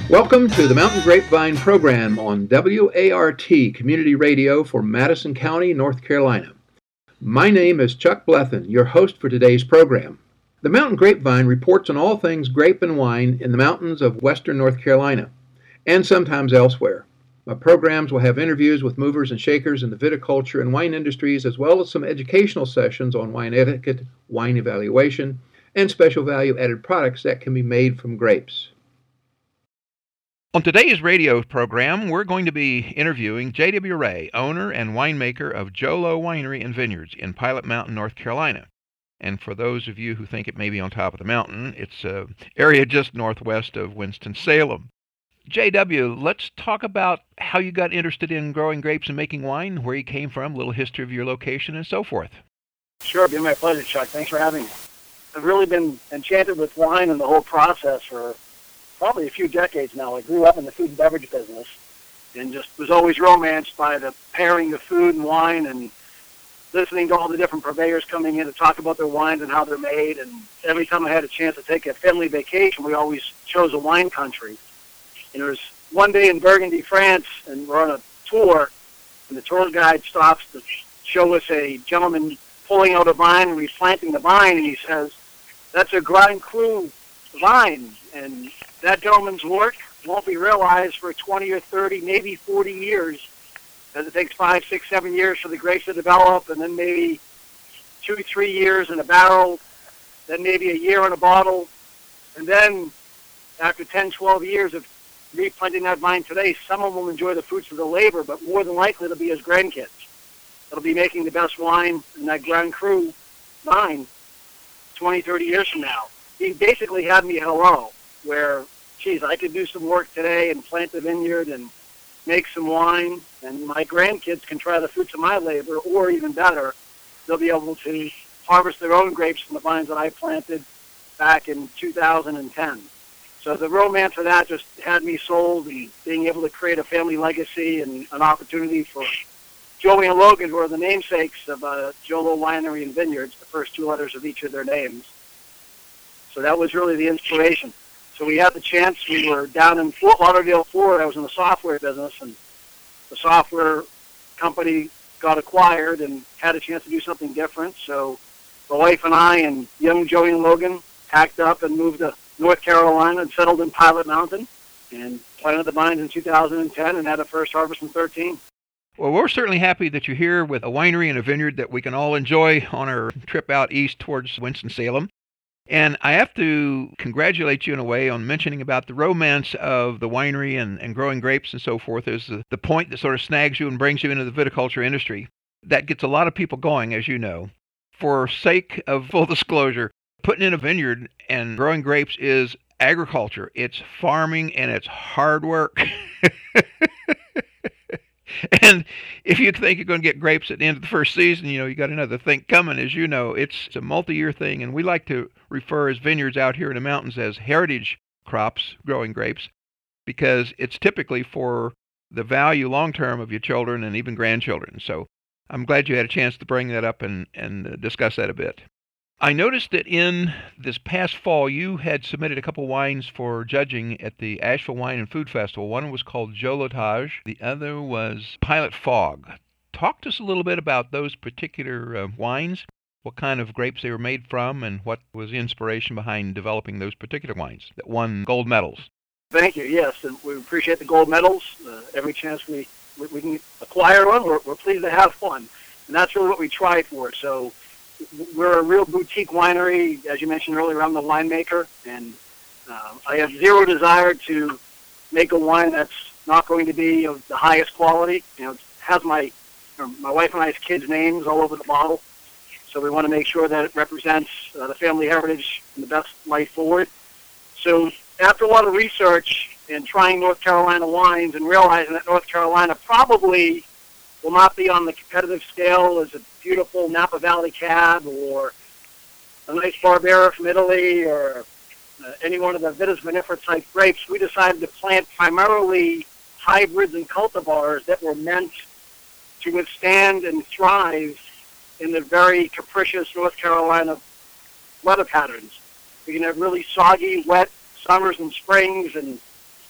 Welcome to the Mountain Grapevine program on WART Community Radio for Madison County, North Carolina. My name is Chuck Blethen, your host for today's program. The Mountain Grapevine reports on all things grape and wine in the mountains of western North Carolina, and sometimes elsewhere. My programs will have interviews with movers and shakers in the viticulture and wine industries, as well as some educational sessions on wine etiquette, wine evaluation, and special value-added products that can be made from grapes. On today's radio program, we're going to be interviewing J.W. Ray, owner and winemaker of Jolo Winery and Vineyards in Pilot Mountain, North Carolina. And for those of you who think it may be on top of the mountain, it's an area just northwest of Winston-Salem. J.W., let's talk about how you got interested in growing grapes and making wine, where you came from, a little history of your location, and so forth. Sure, it'd be my pleasure, Chuck. Thanks for having me. I've really been enchanted with wine and the whole process for probably a few decades now. I grew up in the food and beverage business and just was always romanced by the pairing of food and wine and listening to all the different purveyors coming in to talk about their wines and how they're made. And every time I had a chance to take a family vacation, we always chose a wine country. And there was one day in Burgundy, France, and we're on a tour, and the tour guide stops to show us a gentleman pulling out a vine and replanting the vine, and he says, "That's a Grand Cru vine, and that gentleman's work won't be realized for 20 or 30, maybe 40 years, because it takes 5, 6, 7 years for the grapes to develop, and then maybe 2, 3 years in a barrel, then maybe a year in a bottle, and then after 10, 12 years of replanting that vine today, someone will enjoy the fruits of the labor, but more than likely it'll be his grandkids. It'll be making the best wine in that Grand Cru vine 20, 30 years from now." He basically had me hello, where, geez, I could do some work today and plant a vineyard and make some wine, and my grandkids can try the fruits of my labor, or even better, they'll be able to harvest their own grapes from the vines that I planted back in 2010. So the romance of that just had me sold, and being able to create a family legacy and an opportunity for Joey and Logan, who are the namesakes of Jolo Winery and Vineyards, the first 2 letters of each of their names. So that was really the inspiration. So we had the chance. We were down in Fort Lauderdale, Florida. I was in the software business, and the software company got acquired and had a chance to do something different. So the wife and I and young Joey and Logan packed up and moved to North Carolina and settled in Pilot Mountain and planted the vines in 2010 and had a first harvest in 2013. Well, we're certainly happy that you're here with a winery and a vineyard that we can all enjoy on our trip out east towards Winston-Salem. And I have to congratulate you in a way on mentioning about the romance of the winery and growing grapes and so forth is the point that sort of snags you and brings you into the viticulture industry. That gets a lot of people going, as you know. For sake of full disclosure, putting in a vineyard and growing grapes is agriculture. It's farming and it's hard work. And if you think you're going to get grapes at the end of the first season, you got another thing coming. As you know, it's a multi-year thing, and we like to refer as vineyards out here in the mountains as heritage crops, growing grapes, because it's typically for the value long-term of your children and even grandchildren. So I'm glad you had a chance to bring that up and discuss that a bit. I noticed that in this past fall, you had submitted a couple wines for judging at the Asheville Wine and Food Festival. One was called Jolotage. The other was Pilot Fog. Talk to us a little bit about those particular wines, what kind of grapes they were made from, and what was the inspiration behind developing those particular wines that won gold medals. Thank you. Yes, and we appreciate the gold medals. Every chance we can acquire one, we're pleased to have one. And that's really what we try for. So we're a real boutique winery. As you mentioned earlier, I'm the winemaker, and I have zero desire to make a wine that's not going to be of the highest quality. It has my wife and I's kids' names all over the bottle, so we want to make sure that it represents the family heritage in the best light forward. So after a lot of research and trying North Carolina wines and realizing that North Carolina probably will not be on the competitive scale as a beautiful Napa Valley Cab or a nice Barbera from Italy or any one of the Vitis vinifera type grapes, we decided to plant primarily hybrids and cultivars that were meant to withstand and thrive in the very capricious North Carolina weather patterns. We can have really soggy, wet summers and springs and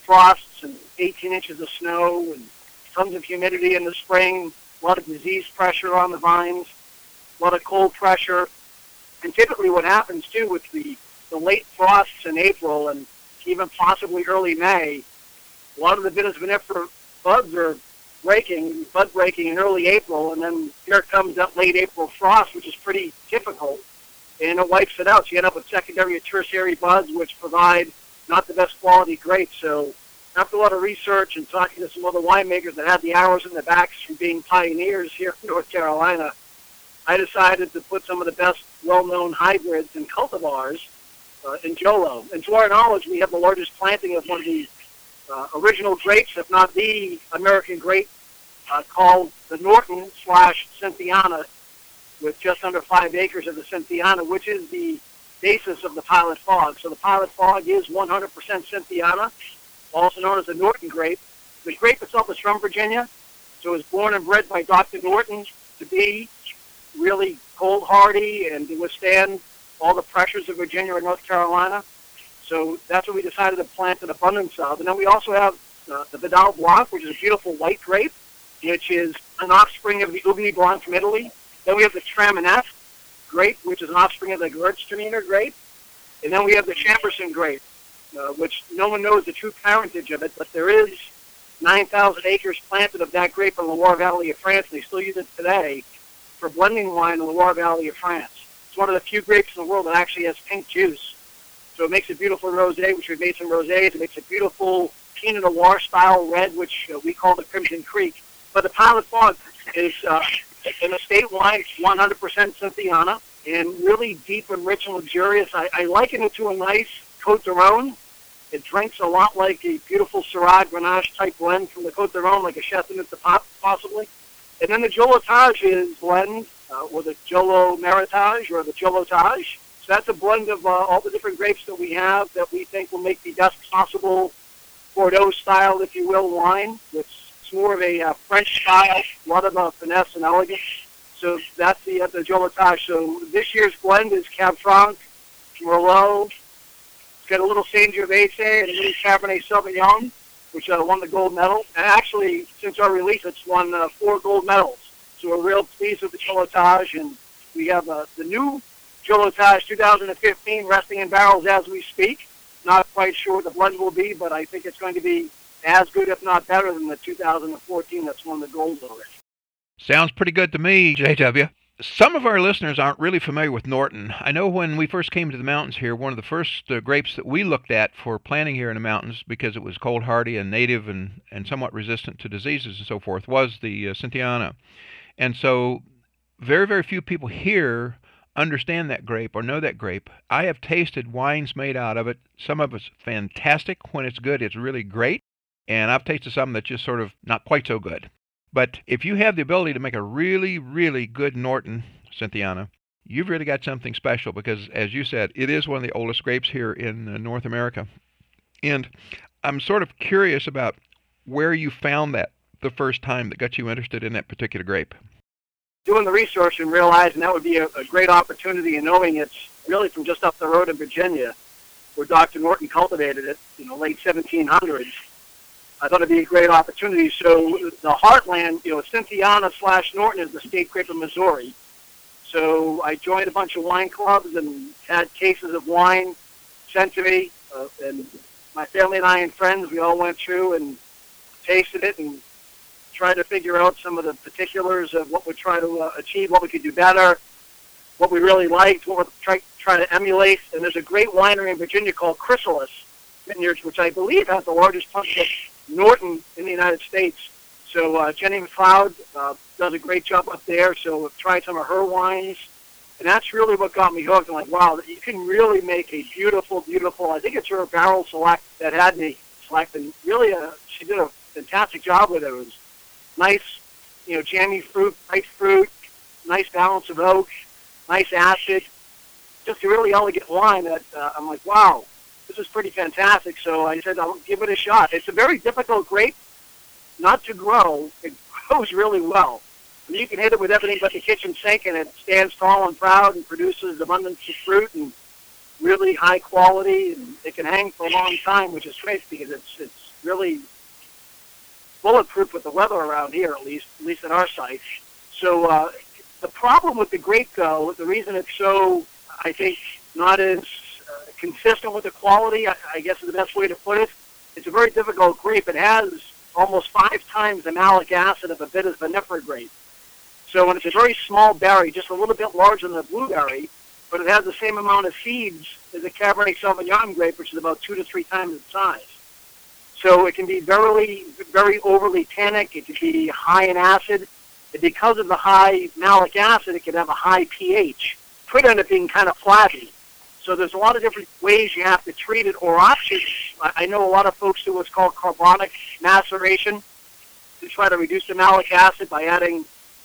frosts and 18 inches of snow and tons of humidity in the spring, a lot of disease pressure on the vines, a lot of cold pressure. And typically what happens, too, with the late frosts in April and even possibly early May, a lot of the vinifera buds are bud breaking in early April, and then here comes that late April frost, which is pretty typical, and it wipes it out. So you end up with secondary and tertiary buds, which provide not the best quality grapes. So after a lot of research and talking to some other winemakers that had the arrows in their backs from being pioneers here in North Carolina, I decided to put some of the best well-known hybrids and cultivars in Jolo. And to our knowledge, we have the largest planting of one of the original grapes, if not the American grape, called the Norton/Cynthiana, with just under 5 acres of the Cynthiana, which is the basis of the Pilot Fog. So the Pilot Fog is 100% Cynthiana, also known as the Norton grape. The grape itself is from Virginia, so it was born and bred by Dr. Norton to be really cold hardy and to withstand all the pressures of Virginia and North Carolina. So that's what we decided to plant an abundance of. And then we also have the Vidal Blanc, which is a beautiful white grape, which is an offspring of the Ugni Blanc from Italy. Then we have the Traminette grape, which is an offspring of the Gewürztraminer grape. And then we have the Chambourcin grape, which no one knows the true parentage of it, but there is 9,000 acres planted of that grape in the Loire Valley of France. They still use it today for blending wine in the Loire Valley of France. It's one of the few grapes in the world that actually has pink juice. So it makes a beautiful rosé, which we've made some rosés. It makes a beautiful Pinot Noir style red, which we call the Crimson Creek. But the Pilot Fog is an estate wine, 100% Cynthiana, and really deep and rich and luxurious. I liken it to a nice Côte d'Aron. It drinks a lot like a beautiful Syrah Grenache type blend from the Côte d'Aron, like a Châteauneuf de Pape, possibly. And then the Jolotage is blend, or the Jolo Meritage, or the Jolotage. So that's a blend of all the different grapes that we have that we think will make the best possible Bordeaux style, if you will, wine. It's more of a French style, a lot of finesse and elegance. So that's the Jolotage. So this year's blend is Cab Franc, Merlot. It's got a little Sangiovese and a little Cabernet Sauvignon, which won the gold medal. And actually, since our release, it's won 4 gold medals. So we're real pleased with the Jolotage, and we have the new Jolotage 2015 resting in barrels as we speak. Not quite sure what the blend will be, but I think it's going to be as good, if not better, than the 2014 that's won the gold already. Sounds pretty good to me, JW. Some of our listeners aren't really familiar with Norton. I know when we first came to the mountains here, one of the first grapes that we looked at for planting here in the mountains, because it was cold hardy and native and somewhat resistant to diseases and so forth, was the Cynthiana. And so very, very few people here understand that grape or know that grape. I have tasted wines made out of it. Some of it's fantastic. When it's good, it's really great. And I've tasted some that's just sort of not quite so good. But if you have the ability to make a really, really good Norton Cynthiana, you've really got something special because, as you said, it is one of the oldest grapes here in North America. And I'm sort of curious about where you found that the first time that got you interested in that particular grape. Doing the research and realizing that would be a great opportunity, and knowing it's really from just up the road in Virginia, where Dr. Norton cultivated it, late 1700s. I thought it'd be a great opportunity. So the heartland, Cynthiana/Norton is the state grape of Missouri. So I joined a bunch of wine clubs and had cases of wine sent to me, and my family and I and friends, we all went through and tasted it and tried to figure out some of the particulars of what we're trying to achieve, what we could do better, what we really liked, what we're trying to emulate. And there's a great winery in Virginia called Chrysalis Vineyards, which I believe has the largest bunch of Norton in the United States. So Jenny McLeod does a great job up there. So I've tried some of her wines. And that's really what got me hooked. I'm like, wow, you can really make a beautiful, beautiful, I think it's her barrel select that had me selected. Really, she did a fantastic job with it. It was nice, jammy fruit, ripe fruit, nice balance of oak, nice acid, just a really elegant wine that I'm like, wow, this is pretty fantastic. So I said, I'll give it a shot. It's a very difficult grape not to grow. It grows really well. I mean, you can hit it with everything but the kitchen sink, and it stands tall and proud and produces abundance of fruit and really high quality. And it can hang for a long time, which is great because it's really bulletproof with the weather around here, at least at our site. So the problem with the grape, though, the reason it's so, I think, not as consistent with the quality, I guess is the best way to put it, it's a very difficult grape. It has almost 5 times the malic acid of a bitter vinifera grape. So when it's a very small berry, just a little bit larger than the blueberry, but it has the same amount of seeds as a Cabernet Sauvignon grape, which is about 2 to 3 times its size. So it can be very, very overly tannic. It can be high in acid. And because of the high malic acid, it can have a high pH. Could end up being kind of flabby. So there's a lot of different ways you have to treat it, or options. I know a lot of folks do what's called carbonic maceration to try to reduce the malic acid by adding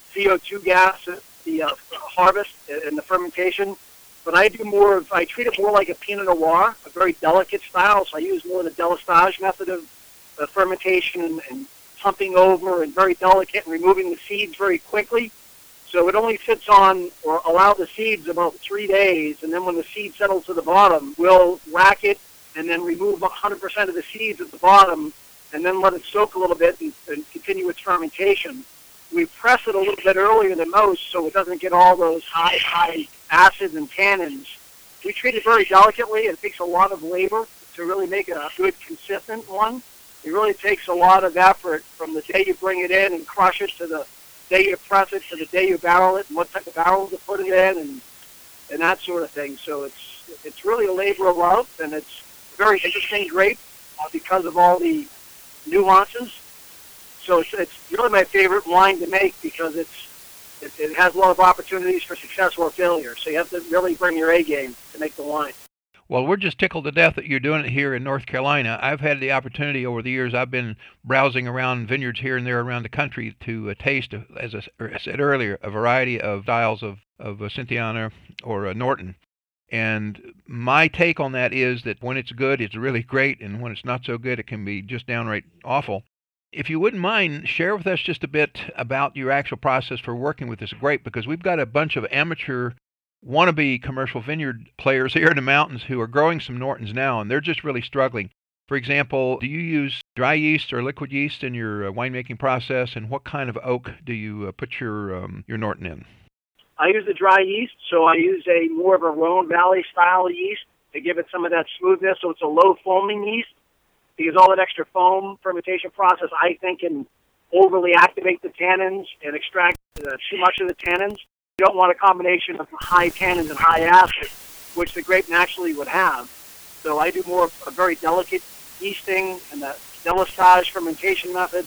CO2 gas at the harvest and the fermentation. But I treat it more like a Pinot Noir, a very delicate style. So I use more the delistage method of fermentation and pumping over and very delicate and removing the seeds very quickly. So it only sits on or allow the seeds about 3 days. And then when the seeds settle to the bottom, we'll rack it and then remove 100% of the seeds at the bottom and then let it soak a little bit and continue its fermentation. We press it a little bit earlier than most so it doesn't get all those high acids and tannins. We treat it very delicately. It takes a lot of labor to really make it a good, consistent one. It really takes a lot of effort from the day you bring it in and crush it to the day you press it to the day you barrel it and what type of barrel to put it in and that sort of thing. So it's really a labor of love, and it's a very interesting grape because of all the nuances. So it's really my favorite wine to make because it has a lot of opportunities for success or failure. So you have to really bring your A game to make the wine. Well, we're just tickled to death that you're doing it here in North Carolina. I've had the opportunity over the years. I've been browsing around vineyards here and there around the country to taste, as I said earlier, a variety of styles of Cynthiana or Norton. And my take on that is that when it's good, it's really great, and when it's not so good, it can be just downright awful. If you wouldn't mind, share with us just a bit about your actual process for working with this grape, because we've got a bunch of amateur wannabe commercial vineyard players here in the mountains who are growing some Nortons now, and they're just really struggling. For example, do you use dry yeast or liquid yeast in your winemaking process, and what kind of oak do you put your Norton in? I use the dry yeast, so I use a more of a Rhone Valley style yeast to give it some of that smoothness, so it's a low foaming yeast. Because all that extra foam fermentation process, I think, can overly activate the tannins and extract too much of the tannins. You don't want a combination of high tannins and high acid, which the grape naturally would have. So I do more of a very delicate yeasting and the delistage fermentation method.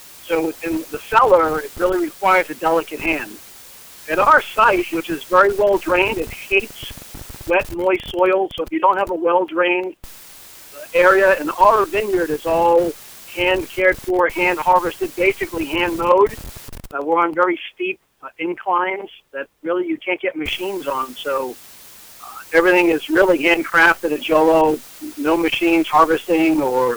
So in the cellar, it really requires a delicate hand. At our site, which is very well drained, it hates wet, moist soil. So if you don't have a well-drained area, and our vineyard is all hand cared for, hand harvested, basically hand mowed. We're on very steep inclines that really you can't get machines on, so everything is really handcrafted at Jolo. No machines harvesting or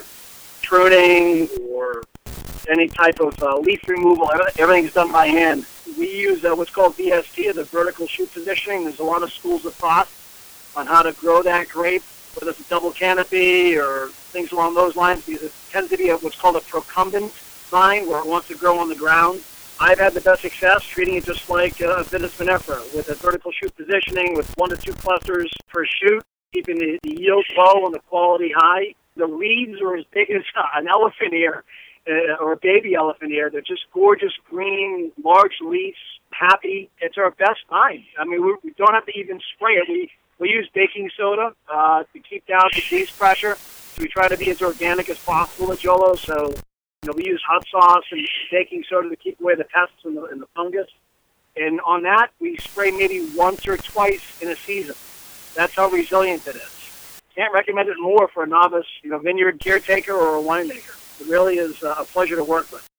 pruning or any type of leaf removal. Everything's done by hand. We use what's called VST, the vertical shoot positioning. There's a lot of schools of thought on how to grow that grape, whether it's a double canopy or things along those lines, because it tends to be what's called a procumbent vine, where it wants to grow on the ground. I've had the best success treating it just like a Vitis vinifera, with a vertical shoot positioning with 1 to 2 clusters per shoot, keeping the yield low and the quality high. The leaves are as big as an elephant ear or a baby elephant ear. They're just gorgeous green, large leaves, happy. It's our best vine. I mean, we don't have to even spray it. We use baking soda to keep down disease pressure. So we try to be as organic as possible at Jolo. So, we use hot sauce and baking soda to keep away the pests and the fungus. And on that, we spray maybe once or twice in a season. That's how resilient it is. Can't recommend it more for a novice, vineyard caretaker or a winemaker. It really is a pleasure to work with.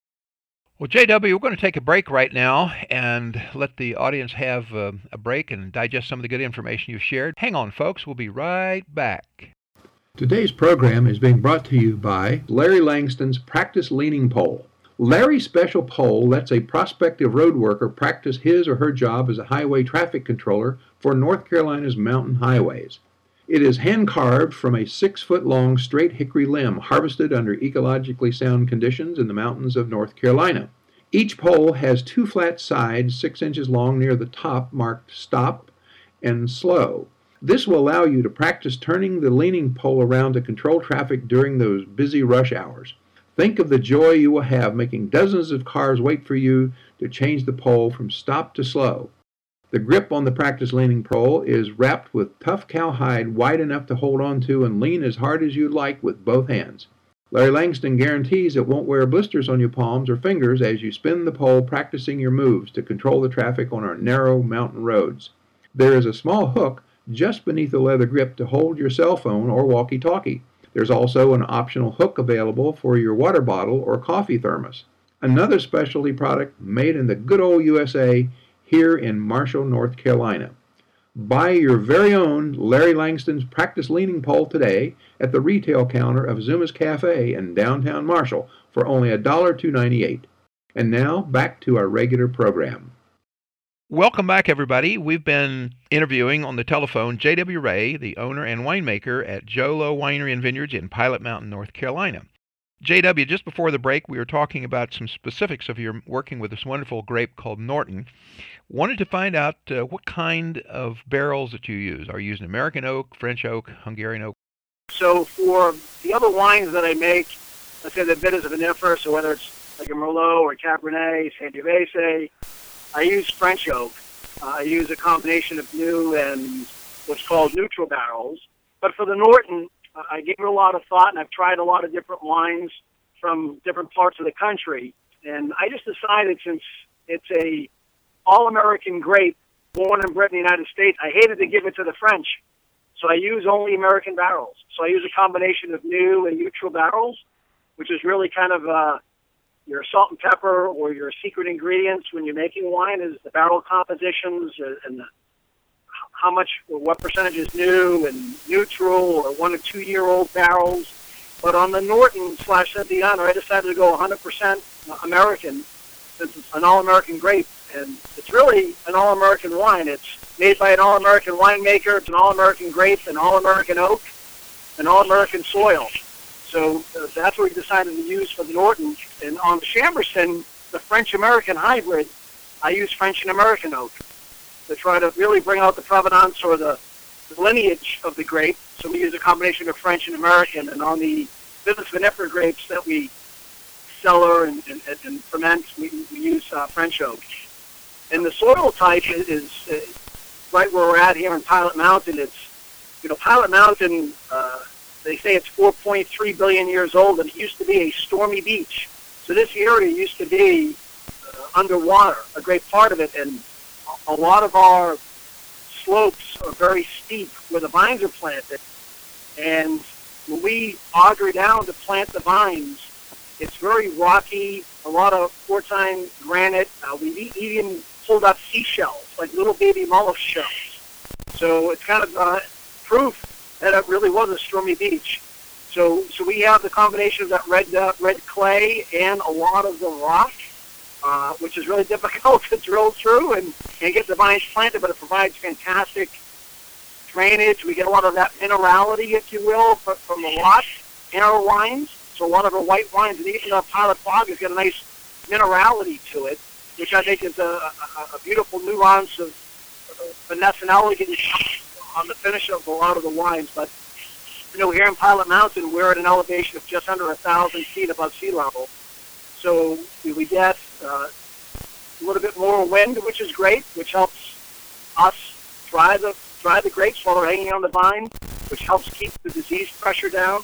Well, JW, we're going to take a break right now and let the audience have a break and digest some of the good information you've shared. Hang on, folks. We'll be right back. Today's program is being brought to you by Larry Langston's Practice Leaning Pole. Larry's special pole lets a prospective road worker practice his or her job as a highway traffic controller for North Carolina's mountain highways. It is hand-carved from a 6-foot-long straight hickory limb harvested under ecologically sound conditions in the mountains of North Carolina. Each pole has 2 flat sides 6 inches long near the top marked stop and slow. This will allow you to practice turning the leaning pole around to control traffic during those busy rush hours. Think of the joy you will have making dozens of cars wait for you to change the pole from stop to slow. The grip on the practice leaning pole is wrapped with tough cowhide wide enough to hold on to and lean as hard as you'd like with both hands. Larry Langston guarantees it won't wear blisters on your palms or fingers as you spin the pole practicing your moves to control the traffic on our narrow mountain roads. There is a small hook just beneath the leather grip to hold your cell phone or walkie-talkie. There's also an optional hook available for your water bottle or coffee thermos. Another specialty product made in the good old USA here in Marshall, North Carolina. Buy your very own Larry Langston's practice leaning pole today at the retail counter of Zuma's Cafe in downtown Marshall for only $1.298. And now, back to our regular program. Welcome back, everybody. We've been interviewing on the telephone J.W. Ray, the owner and winemaker at Joe Low Winery and Vineyards in Pilot Mountain, North Carolina. J.W., just before the break, we were talking about some specifics of your working with this wonderful grape called Norton. Wanted to find out what kind of barrels that you use. Are you using American oak, French oak, Hungarian oak? So for the other wines that I make, let's say the bitters of vinifera, so whether it's like a Merlot or Cabernet, Sangiovese, I use French oak. I use a combination of new and what's called neutral barrels. But for the Norton, I gave it a lot of thought, and I've tried a lot of different wines from different parts of the country. And I just decided, since it's a all-American grape, born and bred in the United States, I hated to give it to the French. So I use only American barrels. So I use a combination of new and neutral barrels, which is really kind of your salt and pepper or your secret ingredients when you're making wine is the barrel compositions and how much or what percentage is new and neutral or 1 or 2 year old barrels. But on the Norton / Santillana, I decided to go 100% American since it's an all-American grape. And it's really an all-American wine. It's made by an all-American winemaker. It's an all-American grape, an all-American oak, an all-American soil. So that's what we decided to use for the Norton. And on the Chambourcin, the French-American hybrid, I use French and American oak to try to really bring out the provenance or the lineage of the grape. So we use a combination of French and American. And on the Business Vinifera grapes that we cellar and ferment, we use French oak. And the soil type is right where we're at here in Pilot Mountain. It's, Pilot Mountain, they say it's 4.3 billion years old, and it used to be a stormy beach. So this area used to be underwater, a great part of it, and a lot of our slopes are very steep where the vines are planted. And when we auger down to plant the vines, it's very rocky, a lot of quartzine granite. We even pulled up seashells, like little baby mollusk shells. So it's kind of proof that it really was a stormy beach. So we have the combination of that red clay and a lot of the rock, which is really difficult to drill through and get the vines planted, but it provides fantastic drainage. We get a lot of that minerality, if you will, from the rock in our wines. So a lot of our white wines, and even our Pilot Fog has got a nice minerality to it, which I think is a beautiful nuance of finesse and elegance on the finish of a lot of the wines. But, here in Pilot Mountain, we're at an elevation of just under 1,000 feet above sea level. So we get a little bit more wind, which is great, which helps us dry the grapes while they're hanging on the vine, which helps keep the disease pressure down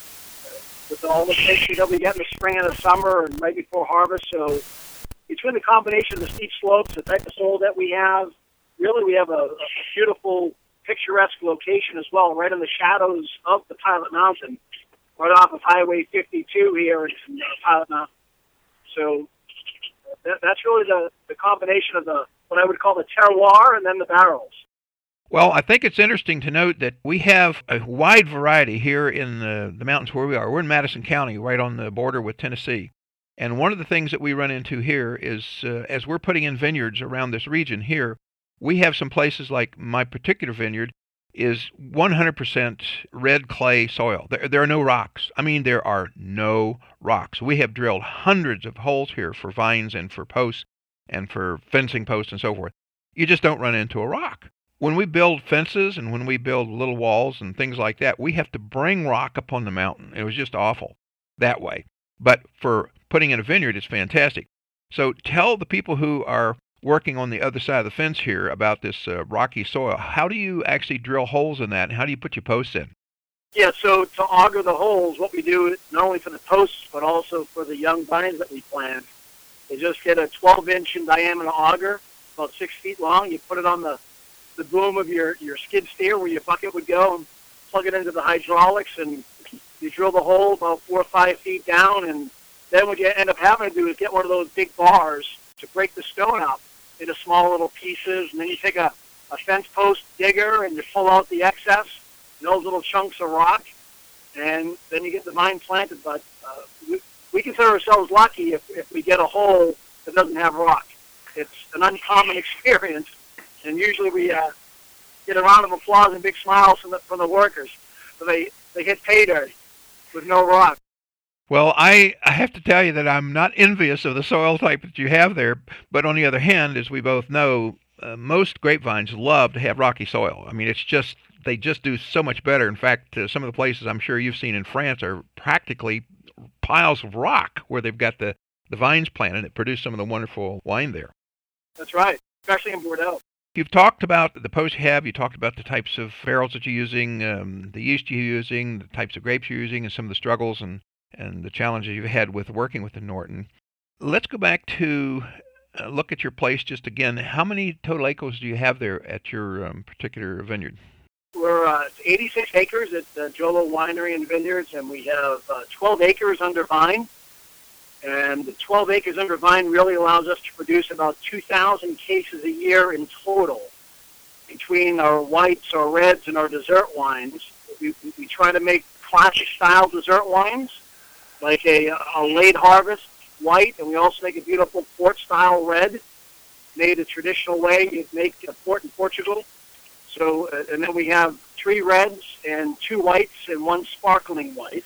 with all the fish that we get in the spring and the summer and right before harvest. So between the combination of the steep slopes, the type of soil that we have, really we have a beautiful, picturesque location as well, right in the shadows of the Pilot Mountain, right off of Highway 52 here in Pilot Mountain. So that's really the combination of what I would call the terroir and then the barrels. Well, I think it's interesting to note that we have a wide variety here in the mountains where we are. We're in Madison County, right on the border with Tennessee. And one of the things that we run into here is, as we're putting in vineyards around this region here, we have some places like my particular vineyard is 100% red clay soil. There are no rocks. I mean, there are no rocks. We have drilled hundreds of holes here for vines and for posts and for fencing posts and so forth. You just don't run into a rock. When we build fences and when we build little walls and things like that, we have to bring rock up on the mountain. It was just awful that way. But for putting in a vineyard, it's fantastic. So tell the people who are working on the other side of the fence here about this rocky soil. How do you actually drill holes in that, and how do you put your posts in? Yeah, so to auger the holes, what we do, not only for the posts, but also for the young vines that we plant, is just get a 12-inch in diameter auger, about 6 feet long. You put it on the boom of your skid steer where your bucket would go and plug it into the hydraulics, and you drill the hole about 4 or 5 feet down, and then what you end up having to do is get one of those big bars to break the stone up into small little pieces, and then you take a fence post digger and you pull out the excess, and those little chunks of rock, and then you get the vine planted. But we consider ourselves lucky if we get a hole that doesn't have rock. It's an uncommon experience, and usually we get a round of applause and big smiles from the workers. So they hit pay dirt with no rock. Well, I have to tell you that I'm not envious of the soil type that you have there, but on the other hand, as we both know, most grapevines love to have rocky soil. I mean, they just do so much better. In fact, some of the places I'm sure you've seen in France are practically piles of rock where they've got the vines planted that produce some of the wonderful wine there. That's right, especially in Bordeaux. You've talked about the posts you have. You talked about the types of barrels that you're using, the yeast you're using, the types of grapes you're using, and some of the struggles and the challenges you've had with working with the Norton. Let's go back to look at your place just again. How many total acres do you have there at your particular vineyard? We're 86 acres at Jolo Winery and Vineyards, and we have 12 acres under vine. And the 12 acres under vine really allows us to produce about 2,000 cases a year in total. Between our whites, our reds, and our dessert wines, we try to make classic-style dessert wines, like a late harvest white, and we also make a beautiful port-style red, made a traditional way. You make a port in Portugal. So, and then we have 3 reds and 2 whites and 1 sparkling white.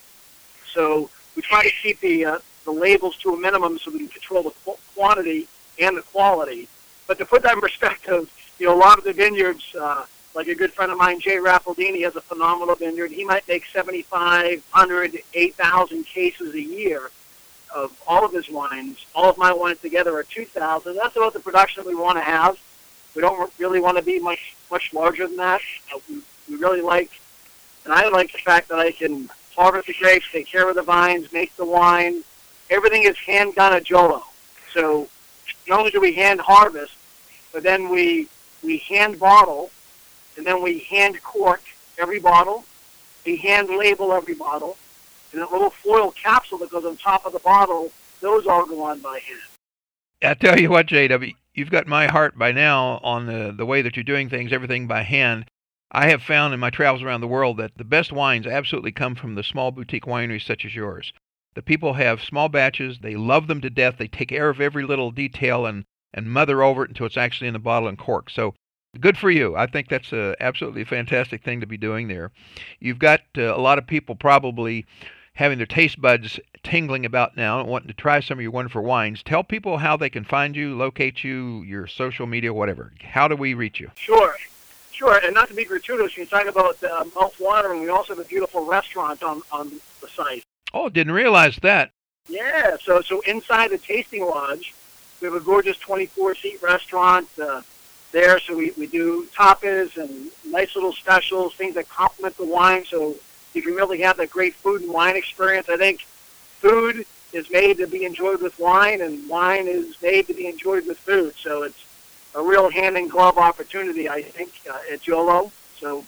So we try to keep the labels to a minimum so we can control the quantity and the quality. But to put that in perspective, a lot of the vineyards, like a good friend of mine, Jay Raffaldini, has a phenomenal vineyard. He might make 7,500, 8,000 cases a year of all of his wines. All of my wines together are 2,000. That's about the production we want to have. We don't really want to be much larger than that. We really like, and I like the fact that I can harvest the grapes, take care of the vines, make the wine. Everything is hand done at Jolo. So not only do we hand harvest, but then we hand bottle, and then we hand cork every bottle. We hand label every bottle. And that little foil capsule that goes on top of the bottle, those all go on by hand. I tell you what, JW, you've got my heart by now on the way that you're doing things, everything by hand. I have found in my travels around the world that the best wines absolutely come from the small boutique wineries such as yours. The people have small batches. They love them to death. They take care of every little detail and mother over it until it's actually in the bottle and cork. So good for you. I think that's absolutely a fantastic thing to be doing there. You've got a lot of people probably having their taste buds tingling about now and wanting to try some of your wonderful wines. Tell people how they can find you, locate you, your social media, whatever. How do we reach you? Sure. And not to be gratuitous, you talk about mouth-watering. We also have a beautiful restaurant on the site. Oh, didn't realize that. Yeah, so inside the Tasting Lodge, we have a gorgeous 24-seat restaurant there. So we do tapas and nice little specials, things that complement the wine. So you can really have that great food and wine experience. I think food is made to be enjoyed with wine, and wine is made to be enjoyed with food. So it's a real hand-in-glove opportunity, I think, at Jolo. So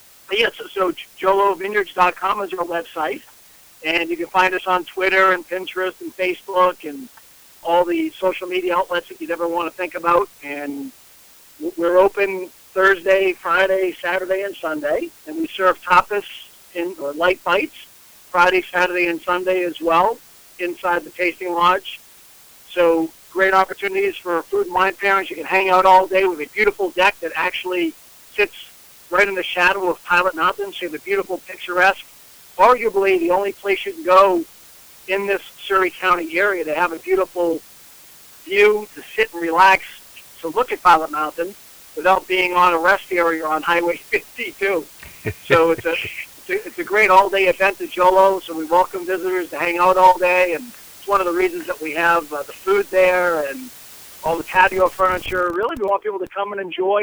JoloVineyards.com is our website, and you can find us on Twitter and Pinterest and Facebook and all the social media outlets that you'd ever want to think about. And we're open Thursday, Friday, Saturday, and Sunday, and we serve tapas or light bites Friday, Saturday, and Sunday as well inside the Tasting Lodge. So great opportunities for food and wine pairings. You can hang out all day with a beautiful deck that actually sits right in the shadow of Pilot Mountain, so the beautiful, picturesque, arguably the only place you can go in this Surrey County area to have a beautiful view, to sit and relax, to look at Pilot Mountain without being on a rest area on Highway 52. So it's a great all-day event at Jolo, so we welcome visitors to hang out all day, and it's one of the reasons that we have the food there and all the patio furniture. Really, we want people to come and enjoy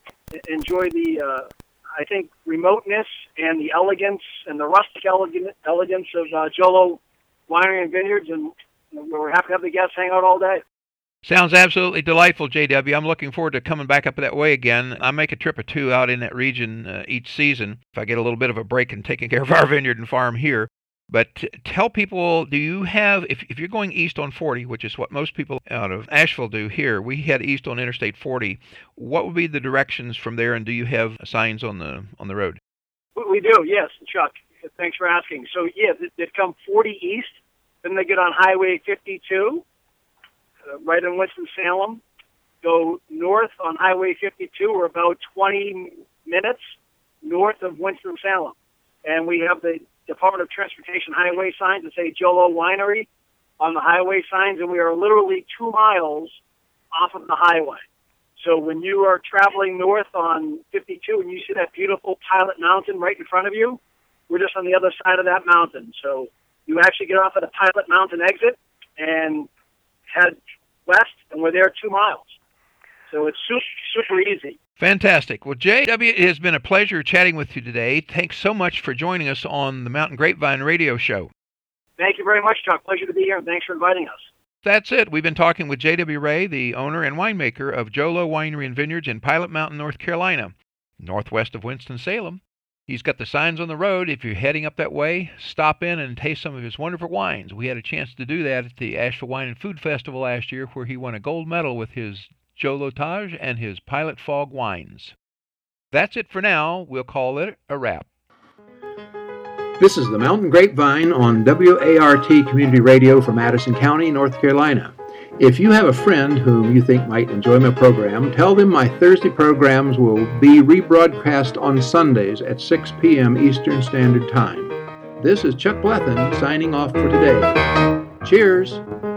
the, I think, remoteness and the elegance and the rustic elegance of Jolo Winery and Vineyards, and we're happy to have the guests hang out all day. Sounds absolutely delightful, JW. I'm looking forward to coming back up that way again. I make a trip or two out in that region each season if I get a little bit of a break and taking care of our vineyard and farm here. But tell people, do you have, if you're going east on 40, which is what most people out of Asheville do here, we head east on Interstate 40, what would be the directions from there, and do you have signs on the road? We do, yes, Chuck. Thanks for asking. So, yeah, they come 40 east, then they get on Highway 52, right in Winston-Salem, go north on Highway 52. We're about 20 minutes north of Winston-Salem. And we have the Department of Transportation highway signs that say Jolo Winery on the highway signs, and we are literally 2 miles off of the highway. So when you are traveling north on 52 and you see that beautiful Pilot Mountain right in front of you, we're just on the other side of that mountain. So you actually get off at the Pilot Mountain exit and head west, and we're there 2 miles. So it's super easy. Fantastic. Well, JW, it has been a pleasure chatting with you today. Thanks so much for joining us on the Mountain Grapevine Radio Show. Thank you very much, Chuck. Pleasure to be here, and thanks for inviting us. That's it. We've been talking with J.W. Ray, the owner and winemaker of Jolo Winery and Vineyards in Pilot Mountain, North Carolina, northwest of Winston-Salem. He's got the signs on the road. If you're heading up that way, stop in and taste some of his wonderful wines. We had a chance to do that at the Asheville Wine and Food Festival last year, where he won a gold medal with his Jolotage and his Pilot Fog wines. That's it for now. We'll call it a wrap. This is the Mountain Grapevine on WART Community Radio for Madison County, North Carolina. If you have a friend whom you think might enjoy my program, tell them my Thursday programs will be rebroadcast on Sundays at 6 p.m. Eastern Standard Time. This is Chuck Blethen signing off for today. Cheers!